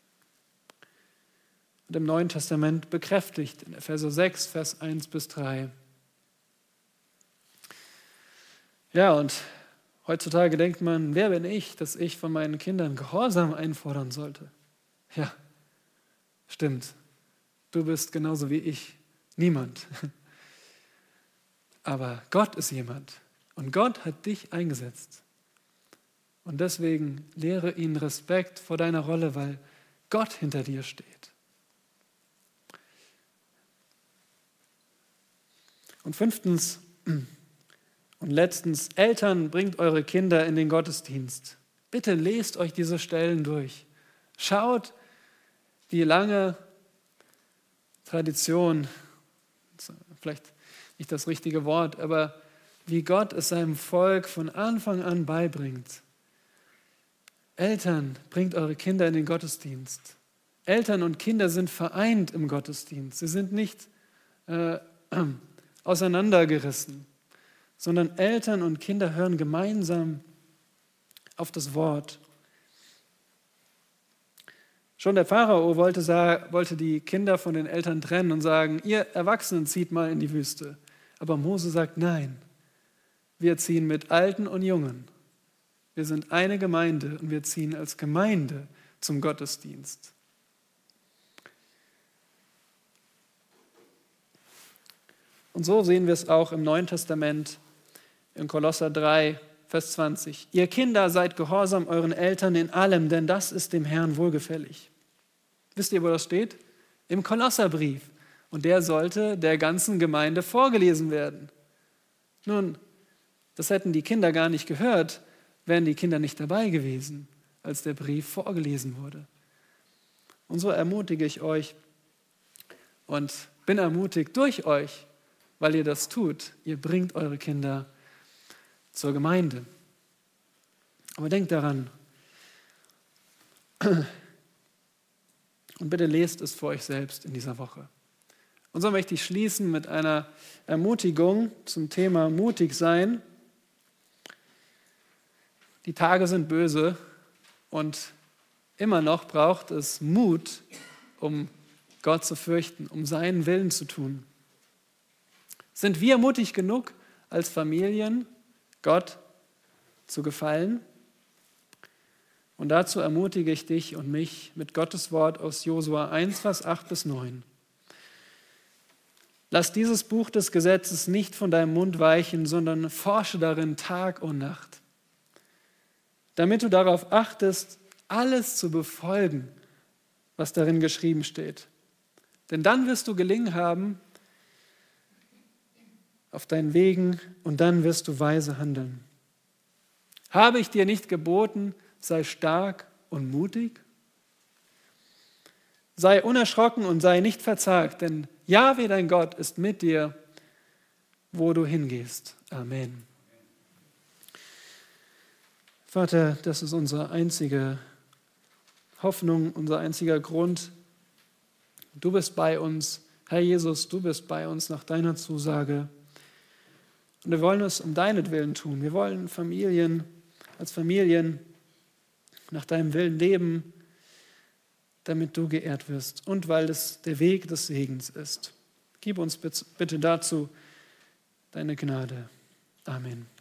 Und im Neuen Testament bekräftigt in Epheser sechs, Vers eins bis drei. Ja, und heutzutage denkt man, wer bin ich, dass ich von meinen Kindern Gehorsam einfordern sollte? Ja, stimmt. Du bist genauso wie ich. Niemand. Aber Gott ist jemand. Und Gott hat dich eingesetzt. Und deswegen lehre ihnen Respekt vor deiner Rolle, weil Gott hinter dir steht. Und fünftens, Und letztens, Eltern, bringt eure Kinder in den Gottesdienst. Bitte lest euch diese Stellen durch. Schaut, wie lange Tradition, vielleicht nicht das richtige Wort, aber wie Gott es seinem Volk von Anfang an beibringt. Eltern, bringt eure Kinder in den Gottesdienst. Eltern und Kinder sind vereint im Gottesdienst. Sie sind nicht äh, auseinandergerissen, sondern Eltern und Kinder hören gemeinsam auf das Wort. Schon der Pharao wollte, sagen, wollte die Kinder von den Eltern trennen und sagen, ihr Erwachsenen zieht mal in die Wüste. Aber Mose sagt, nein, wir ziehen mit Alten und Jungen. Wir sind eine Gemeinde und wir ziehen als Gemeinde zum Gottesdienst. Und so sehen wir es auch im Neuen Testament, in Kolosser drei, Vers zwanzig. Ihr Kinder, seid gehorsam euren Eltern in allem, denn das ist dem Herrn wohlgefällig. Wisst ihr, wo das steht? Im Kolosserbrief. Und der sollte der ganzen Gemeinde vorgelesen werden. Nun, das hätten die Kinder gar nicht gehört, wären die Kinder nicht dabei gewesen, als der Brief vorgelesen wurde. Und so ermutige ich euch und bin ermutigt durch euch, weil ihr das tut. Ihr bringt eure Kinder zur Gemeinde. Aber denkt daran, und bitte lest es für euch selbst in dieser Woche. Und so möchte ich schließen mit einer Ermutigung zum Thema mutig sein. Die Tage sind böse und immer noch braucht es Mut, um Gott zu fürchten, um seinen Willen zu tun. Sind wir mutig genug, als Familien Gott zu gefallen? Und dazu ermutige ich dich und mich mit Gottes Wort aus Josua eins, Vers acht bis neun. Lass dieses Buch des Gesetzes nicht von deinem Mund weichen, sondern forsche darin Tag und Nacht, damit du darauf achtest, alles zu befolgen, was darin geschrieben steht. Denn dann wirst du gelingen haben auf deinen Wegen und dann wirst du weise handeln. Habe ich dir nicht geboten, sei stark und mutig? Sei unerschrocken und sei nicht verzagt, denn Jahwe, dein Gott, ist mit dir, wo du hingehst. Amen. Vater, das ist unsere einzige Hoffnung, unser einziger Grund. Du bist bei uns. Herr Jesus, du bist bei uns nach deiner Zusage. Und wir wollen es um deinetwillen tun. Wir wollen Familien, als Familien nach deinem Willen leben, damit du geehrt wirst und weil es der Weg des Segens ist. Gib uns bitte dazu deine Gnade. Amen.